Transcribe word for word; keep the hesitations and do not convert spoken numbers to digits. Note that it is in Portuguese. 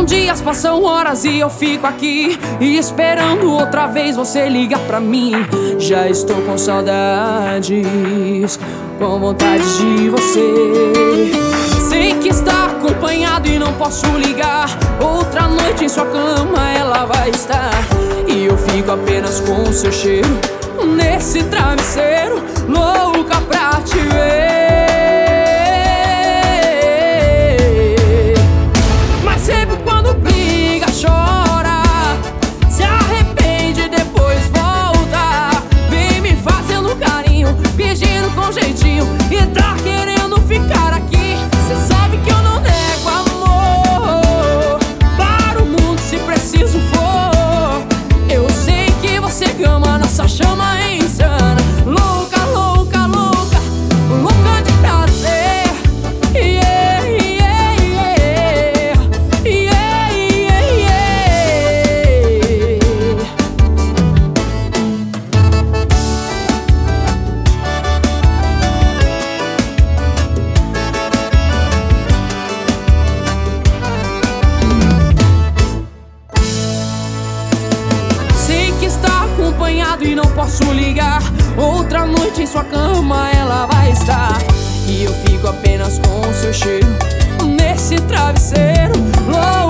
dias, passam horas e eu fico aqui e esperando outra vez você ligar pra mim. Já estou com saudades, com vontade de você. Sei que está acompanhado e não posso ligar. Outra noite em sua cama ela vai estar e eu fico apenas com o seu cheiro nesse travesseiro, louca pra te ver. Mas sempre quando briga, chora, se arrepende, depois volta. Vem me fazendo carinho, pedindo com jeitinho e tá querendo ficar aqui. Cê sabe que eu não nego amor para o mundo se preciso for. Eu sei que você ama nossa chama insana, louca, louca, louca, louca de prazer. Yeah, yeah, yeah, yeah, yeah, yeah. Sei que está acompanhado e não posso ligar. Outra noite em sua cama ela vai estar e eu fico apenas com o seu cheiro nesse travesseiro, louca.